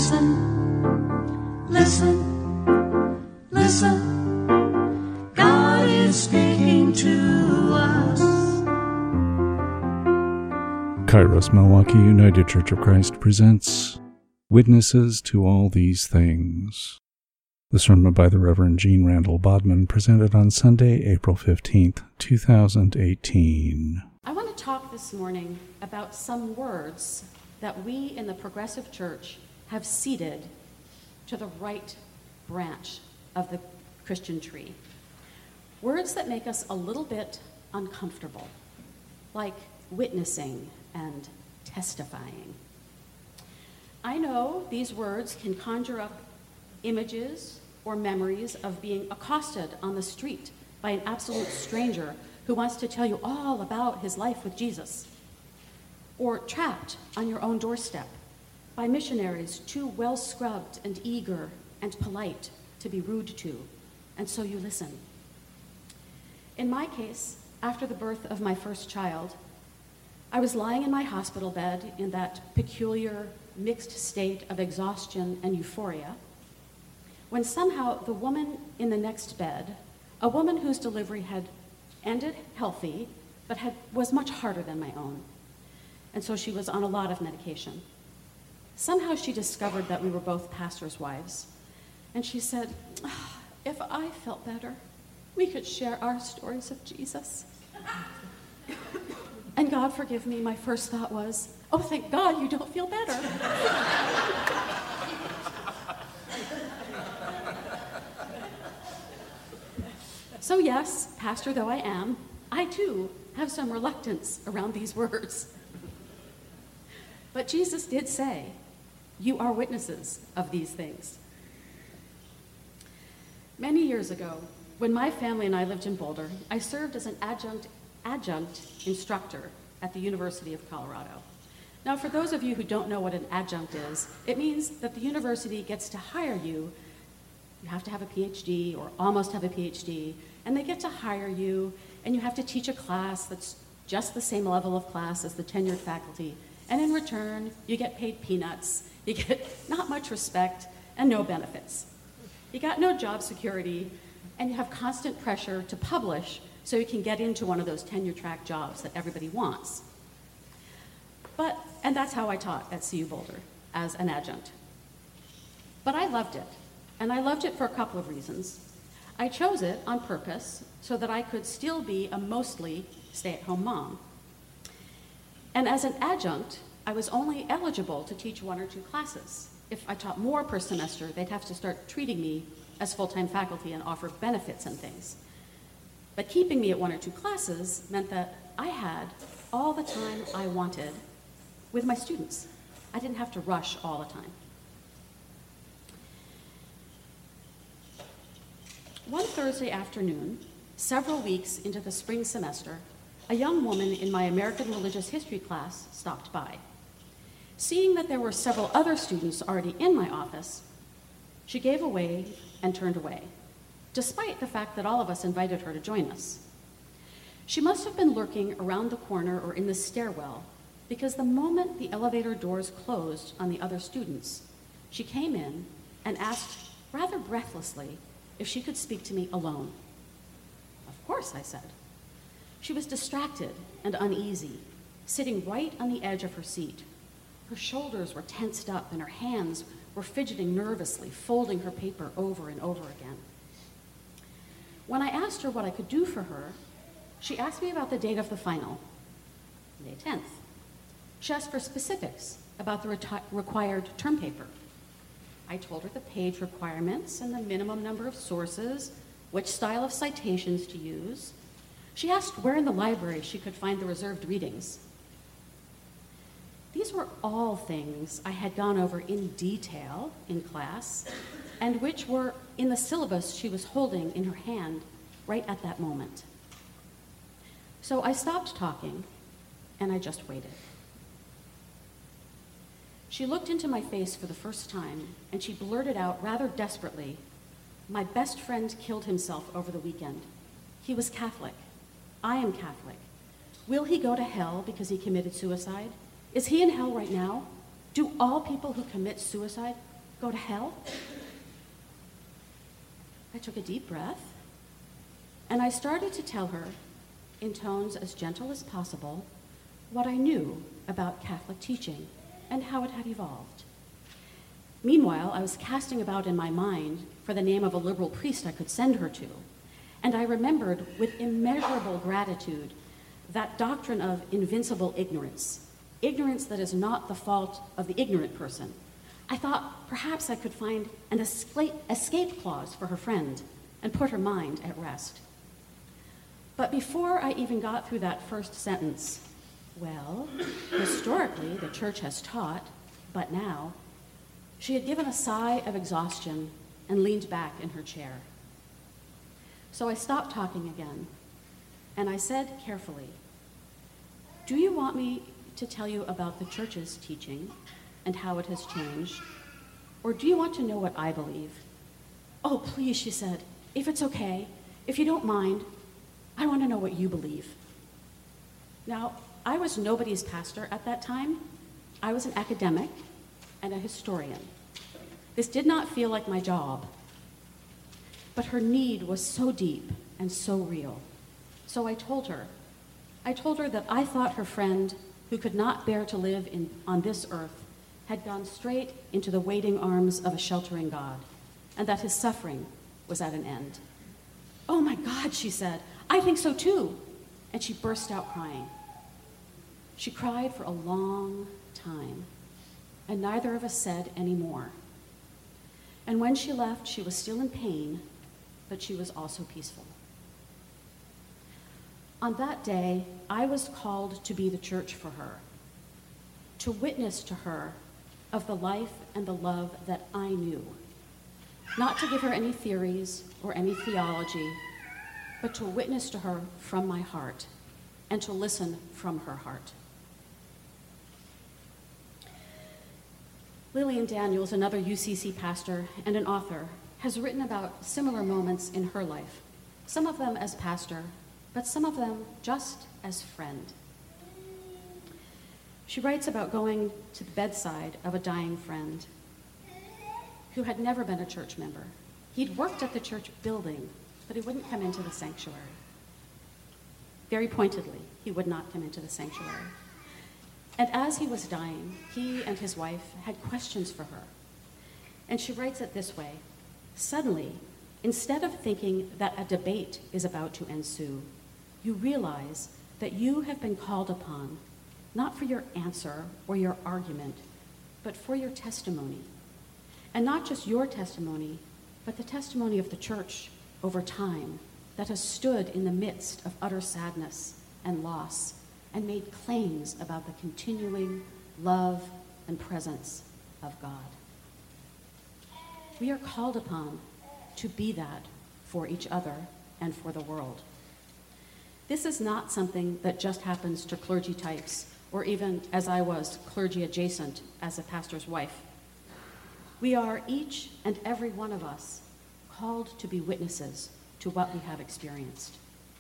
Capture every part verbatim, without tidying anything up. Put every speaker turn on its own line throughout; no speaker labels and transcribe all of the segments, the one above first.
Listen, listen, listen. God is speaking to us.
Kairos Milwaukee United Church of Christ presents Witnesses to All These Things. The sermon by the Reverend Gene Randall Bodman, presented on Sunday, April fifteenth, two thousand eighteen.
I want to talk this morning about some words that we in the Progressive Church have seeded to the right branch of the Christian tree. Words that make us a little bit uncomfortable, like witnessing and testifying. I know these words can conjure up images or memories of being accosted on the street by an absolute stranger who wants to tell you all about his life with Jesus, or trapped on your own doorstep by missionaries too well-scrubbed and eager and polite to be rude to, and so you listen. In my case, after the birth of my first child, I was lying in my hospital bed in that peculiar mixed state of exhaustion and euphoria, when somehow the woman in the next bed, a woman whose delivery had ended healthy, but had, was much harder than my own, and so she was on a lot of medication. Somehow she discovered that we were both pastors' wives, and she said, oh, if I felt better, we could share our stories of Jesus. And God forgive me, my first thought was, oh, thank God you don't feel better. So yes, pastor though I am, I too have some reluctance around these words. But Jesus did say, you are witnesses of these things. Many years ago, when my family and I lived in Boulder, I served as an adjunct adjunct instructor at the University of Colorado. Now, for those of you who don't know what an adjunct is, it means that the university gets to hire you. You have to have a P H D or almost have a P H D, and they get to hire you, and you have to teach a class that's just the same level of class as the tenured faculty, and in return, you get paid peanuts, you get not much respect, and no benefits. You got no job security, and you have constant pressure to publish so you can get into one of those tenure track jobs that everybody wants. But, and that's how I taught at C U Boulder, as an adjunct. But I loved it, and I loved it for a couple of reasons. I chose it on purpose so that I could still be a mostly stay-at-home mom. And as an adjunct, I was only eligible to teach one or two classes. If I taught more per semester, they'd have to start treating me as full-time faculty and offer benefits and things. But keeping me at one or two classes meant that I had all the time I wanted with my students. I didn't have to rush all the time. One Thursday afternoon, several weeks into the spring semester, a young woman in my American Religious History class stopped by. Seeing that there were several other students already in my office, she gave away and turned away, despite the fact that all of us invited her to join us. She must have been lurking around the corner or in the stairwell, because the moment the elevator doors closed on the other students, she came in and asked rather breathlessly if she could speak to me alone. Of course, I said. She was distracted and uneasy, sitting right on the edge of her seat. Her shoulders were tensed up and her hands were fidgeting nervously, folding her paper over and over again. When I asked her what I could do for her, she asked me about the date of the final, May tenth. She asked for specifics about the reti- required term paper. I told her the page requirements and the minimum number of sources, which style of citations to use. She asked where in the library she could find the reserved readings. These were all things I had gone over in detail in class, and which were in the syllabus she was holding in her hand right at that moment. So I stopped talking, and I just waited. She looked into my face for the first time, and she blurted out rather desperately, "My best friend killed himself over the weekend. He was Catholic. I am Catholic. Will he go to hell because he committed suicide? Is he in hell right now? Do all people who commit suicide go to hell? I took a deep breath, and I started to tell her, in tones as gentle as possible, what I knew about Catholic teaching and how it had evolved. Meanwhile, I was casting about in my mind for the name of a liberal priest I could send her to, and I remembered with immeasurable gratitude that doctrine of invincible ignorance, ignorance that is not the fault of the ignorant person. I thought perhaps I could find an escape clause for her friend and put her mind at rest. But before I even got through that first sentence, well, historically the church has taught, but now, she had given a sigh of exhaustion and leaned back in her chair. So I stopped talking again, and I said carefully, "Do you want me to tell you about the church's teaching and how it has changed, or do you want to know what I believe?" "Oh, please," she said, "if it's okay, if you don't mind, I want to know what you believe." Now, I was nobody's pastor at that time. I was an academic and a historian. This did not feel like my job, but her need was so deep and so real. So I told her. I told her that I thought her friend, who could not bear to live in, on this earth, had gone straight into the waiting arms of a sheltering God, and that his suffering was at an end. "Oh my God," she said, "I think so too." And she burst out crying. She cried for a long time, and neither of us said any more. And when she left, she was still in pain, but she was also peaceful. On that day, I was called to be the church for her, to witness to her of the life and the love that I knew, not to give her any theories or any theology, but to witness to her from my heart and to listen from her heart. Lillian Daniels, another U C C pastor and an author, has written about similar moments in her life, some of them as pastor, but some of them just as friend. She writes about going to the bedside of a dying friend who had never been a church member. He'd worked at the church building, but he wouldn't come into the sanctuary. Very pointedly, he would not come into the sanctuary. And as he was dying, he and his wife had questions for her. And she writes it this way: "Suddenly, instead of thinking that a debate is about to ensue, you realize that you have been called upon, not for your answer or your argument, but for your testimony. And not just your testimony, but the testimony of the church over time that has stood in the midst of utter sadness and loss and made claims about the continuing love and presence of God. We are called upon to be that for each other and for the world. This is not something that just happens to clergy types, or even, as I was, clergy adjacent as a pastor's wife. We are, each and every one of us, called to be witnesses to what we have experienced.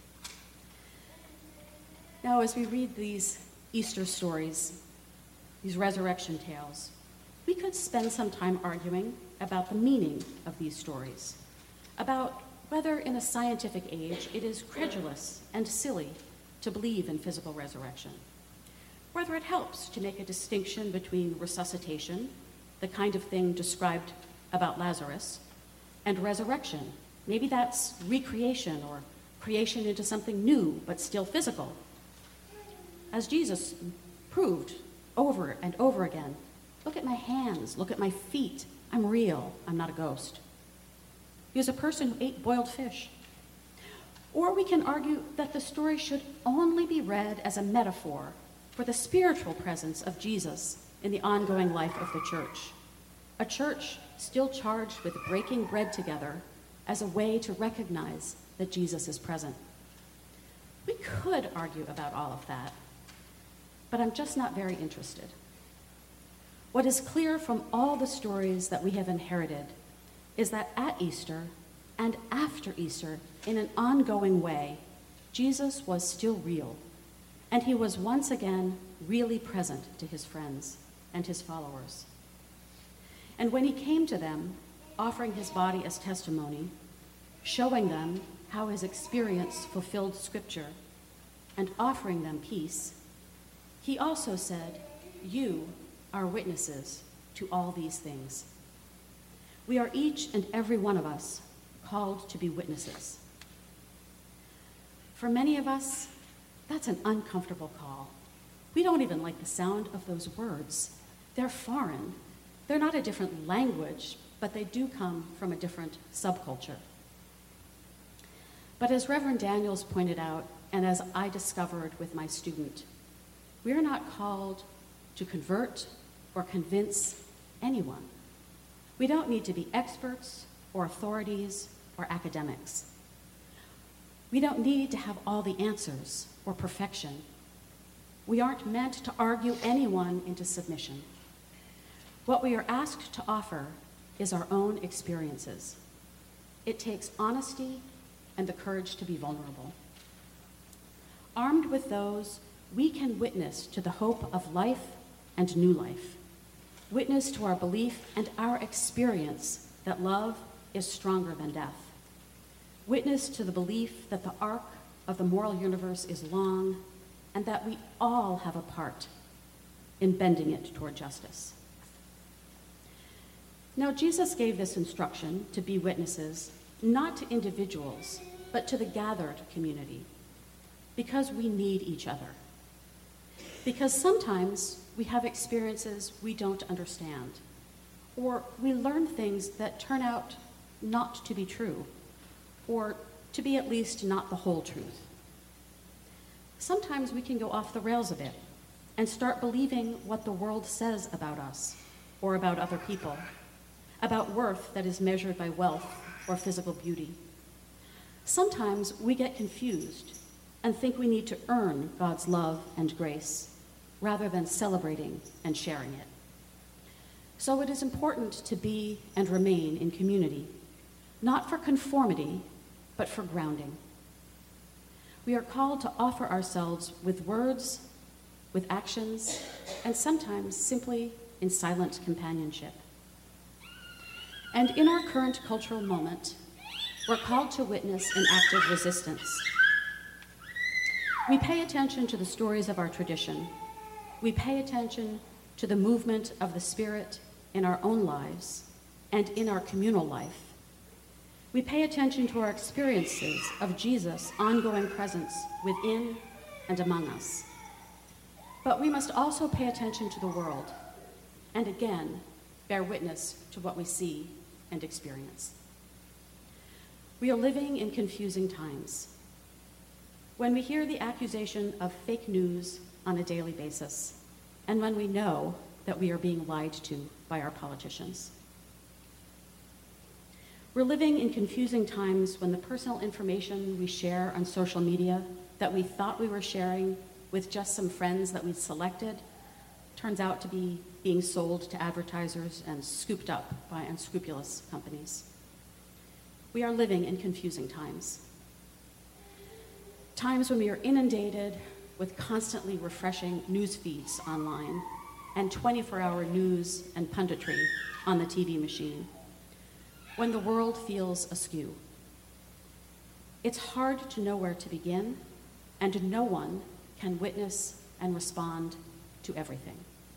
Now, as we read these Easter stories, these resurrection tales, we could spend some time arguing about the meaning of these stories, about whether in a scientific age it is credulous and silly to believe in physical resurrection, whether it helps to make a distinction between resuscitation, the kind of thing described about Lazarus, and resurrection. Maybe that's recreation or creation into something new but still physical. As Jesus proved over and over again, look at my hands, look at my feet. I'm real, I'm not a ghost. He was a person who ate boiled fish. Or we can argue that the story should only be read as a metaphor for the spiritual presence of Jesus in the ongoing life of the church. A church still charged with breaking bread together as a way to recognize that Jesus is present. We could argue about all of that, but I'm just not very interested. What is clear from all the stories that we have inherited is that at Easter and after Easter, in an ongoing way, Jesus was still real, and he was once again really present to his friends and his followers. And when he came to them, offering his body as testimony, showing them how his experience fulfilled Scripture, and offering them peace, he also said, "You are witnesses to all these things." We are each and every one of us called to be witnesses. For many of us, that's an uncomfortable call. We don't even like the sound of those words. They're foreign. They're not a different language, but they do come from a different subculture. But as Reverend Daniels pointed out, and as I discovered with my student, we are not called to convert or convince anyone. We don't need to be experts or authorities or academics. We don't need to have all the answers or perfection. We aren't meant to argue anyone into submission. What we are asked to offer is our own experiences. It takes honesty and the courage to be vulnerable. Armed with those, we can witness to the hope of life and new life, witness to our belief and our experience that love is stronger than death, witness to the belief that the arc of the moral universe is long and that we all have a part in bending it toward justice. Now, Jesus gave this instruction to be witnesses, not to individuals, but to the gathered community, because we need each other. Because sometimes we have experiences we don't understand, or we learn things that turn out not to be true, or to be at least not the whole truth. Sometimes we can go off the rails a bit and start believing what the world says about us or about other people, about worth that is measured by wealth or physical beauty. Sometimes we get confused and think we need to earn God's love and grace rather than celebrating and sharing it. So it is important to be and remain in community, not for conformity, but for grounding. We are called to offer ourselves with words, with actions, and sometimes simply in silent companionship. And in our current cultural moment, we're called to witness an active resistance. We pay attention to the stories of our tradition. We pay attention to the movement of the Spirit in our own lives and in our communal life. We pay attention to our experiences of Jesus' ongoing presence within and among us. But we must also pay attention to the world, and again, bear witness to what we see and experience. We are living in confusing times. When we hear the accusation of fake news on a daily basis, and when we know that we are being lied to by our politicians. We're living in confusing times when the personal information we share on social media that we thought we were sharing with just some friends that we'd selected turns out to be being sold to advertisers and scooped up by unscrupulous companies. We are living in confusing times. Times when we are inundated with constantly refreshing news feeds online and twenty-four hour news and punditry on the T V machine, when the world feels askew. It's hard to know where to begin, and no one can witness and respond to everything.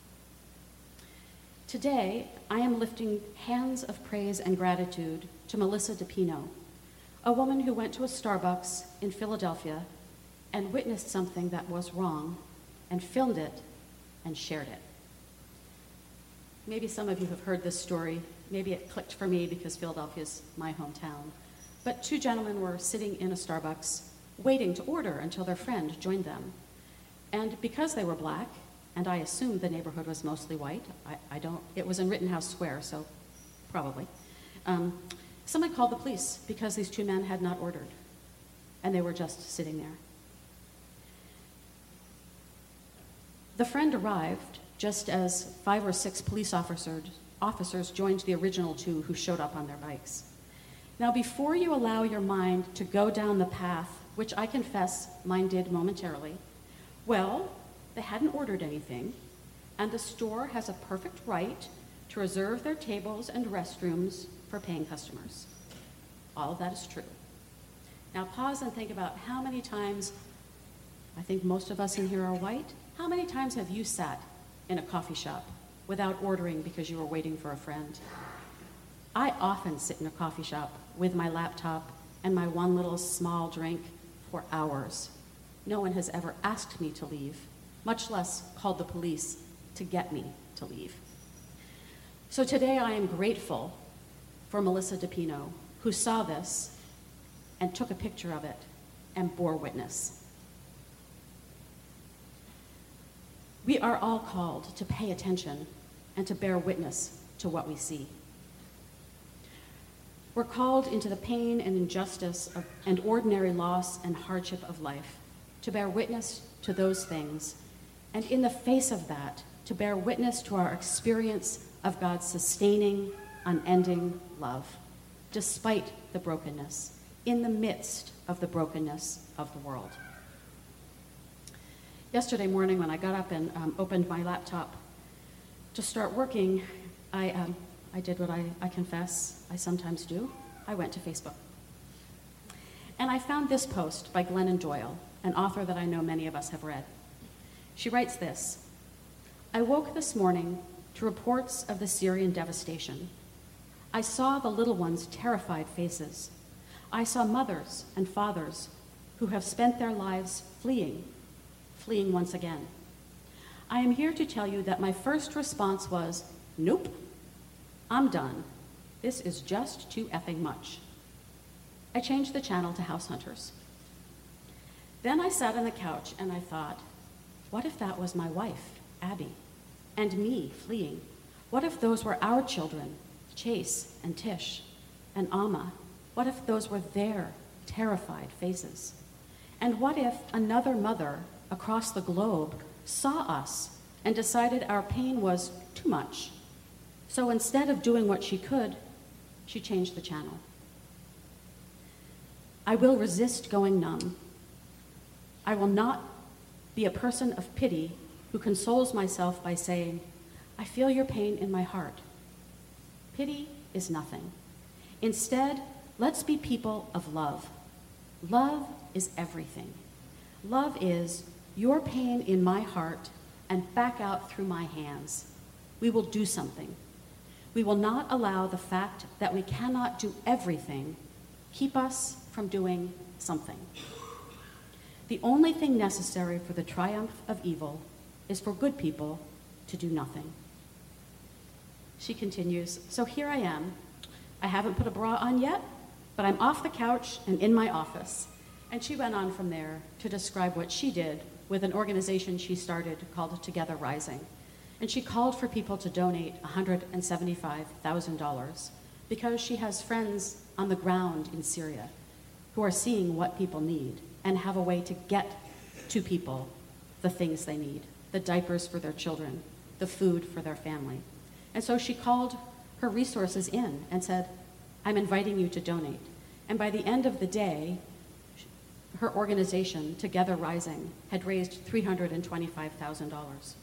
Today, I am lifting hands of praise and gratitude to Melissa DePino, a woman who went to a Starbucks in Philadelphia and witnessed something that was wrong and filmed it and shared it. Maybe some of you have heard this story. Maybe it clicked for me because Philadelphia is my hometown. But two gentlemen were sitting in a Starbucks waiting to order until their friend joined them. And because they were black, and I assumed the neighborhood was mostly white, I, I don't, it was in Rittenhouse Square, so probably. Um, somebody called the police because these two men had not ordered, and they were just sitting there. The friend arrived just as five or six police officers, officers joined the original two who showed up on their bikes. Now, before you allow your mind to go down the path, which I confess mine did momentarily, well, they hadn't ordered anything, and the store has a perfect right to reserve their tables and restrooms for paying customers. All of that is true. Now pause and think about how many times, I think most of us in here are white, how many times have you sat in a coffee shop without ordering because you were waiting for a friend? I often sit in a coffee shop with my laptop and my one little small drink for hours. No one has ever asked me to leave, much less called the police to get me to leave. So today I am grateful for Melissa DePino, who saw this and took a picture of it and bore witness. We are all called to pay attention and to bear witness to what we see. We're called into the pain and injustice of, and ordinary loss and hardship of life, to bear witness to those things, and in the face of that, to bear witness to our experience of God's sustaining, unending love, despite the brokenness, in the midst of the brokenness of the world. Yesterday morning when I got up and um, opened my laptop to start working, I, um, I did what I, I confess I sometimes do. I went to Facebook. And I found this post by Glennon Doyle, an author that I know many of us have read. She writes this: I woke this morning to reports of the Syrian devastation. I saw the little ones' terrified faces. I saw mothers and fathers who have spent their lives fleeing, fleeing once again. I am here to tell you that my first response was, nope, I'm done. This is just too effing much. I changed the channel to House Hunters. Then I sat on the couch and I thought, what if that was my wife, Abby, and me fleeing? What if those were our children, Chase and Tish and Amma? What if those were their terrified faces? And what if another mother across the globe saw us and decided our pain was too much? So instead of doing what she could, she changed the channel. I will resist going numb. I will not be a person of pity who consoles myself by saying, I feel your pain in my heart. Pity is nothing. Instead, let's be people of love. Love is everything. Love is your pain in my heart and back out through my hands. We will do something. We will not allow the fact that we cannot do everything keep us from doing something. The only thing necessary for the triumph of evil is for good people to do nothing. She continues, so here I am. I haven't put a bra on yet, but I'm off the couch and in my office. And she went on from there to describe what she did with an organization she started called Together Rising. And she called for people to donate one hundred seventy-five thousand dollars because she has friends on the ground in Syria who are seeing what people need and have a way to get to people the things they need, the diapers for their children, the food for their family. And so she called her resources in and said, I'm inviting you to donate. And by the end of the day, her organization, Together Rising, had raised three hundred twenty-five thousand dollars.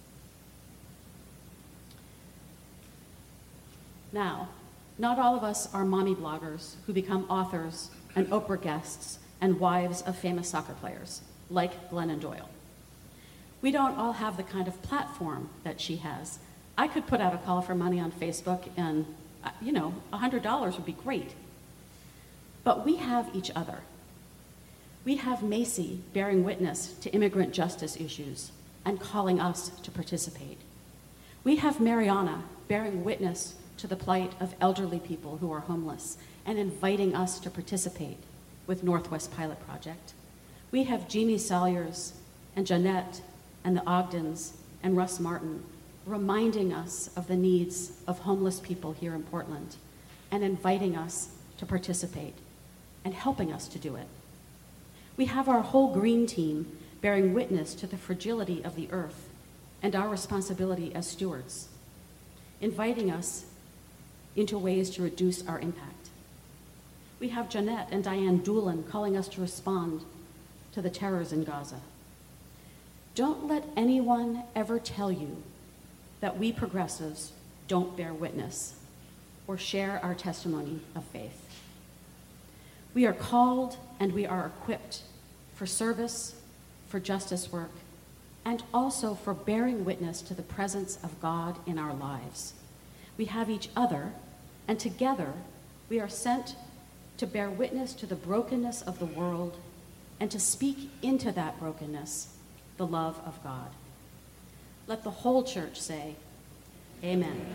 Now, not all of us are mommy bloggers who become authors and Oprah guests and wives of famous soccer players, like Glennon Doyle. We don't all have the kind of platform that she has. I could put out a call for money on Facebook and, uh, you know, one hundred dollars would be great. But we have each other. We have Macy bearing witness to immigrant justice issues and calling us to participate. We have Mariana bearing witness to the plight of elderly people who are homeless and inviting us to participate with Northwest Pilot Project. We have Jeannie Salyers and Jeanette and the Ogdens and Russ Martin reminding us of the needs of homeless people here in Portland and inviting us to participate and helping us to do it. We have our whole green team bearing witness to the fragility of the earth and our responsibility as stewards, inviting us into ways to reduce our impact. We have Jeanette and Diane Doolin calling us to respond to the terrors in Gaza. Don't let anyone ever tell you that we progressives don't bear witness or share our testimony of faith. We are called and we are equipped for service, for justice work, and also for bearing witness to the presence of God in our lives. We have each other, and together we are sent to bear witness to the brokenness of the world and to speak into that brokenness the love of God. Let the whole church say, Amen.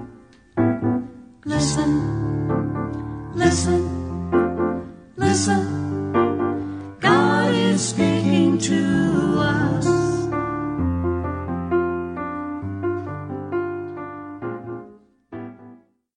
Listen, listen, listen.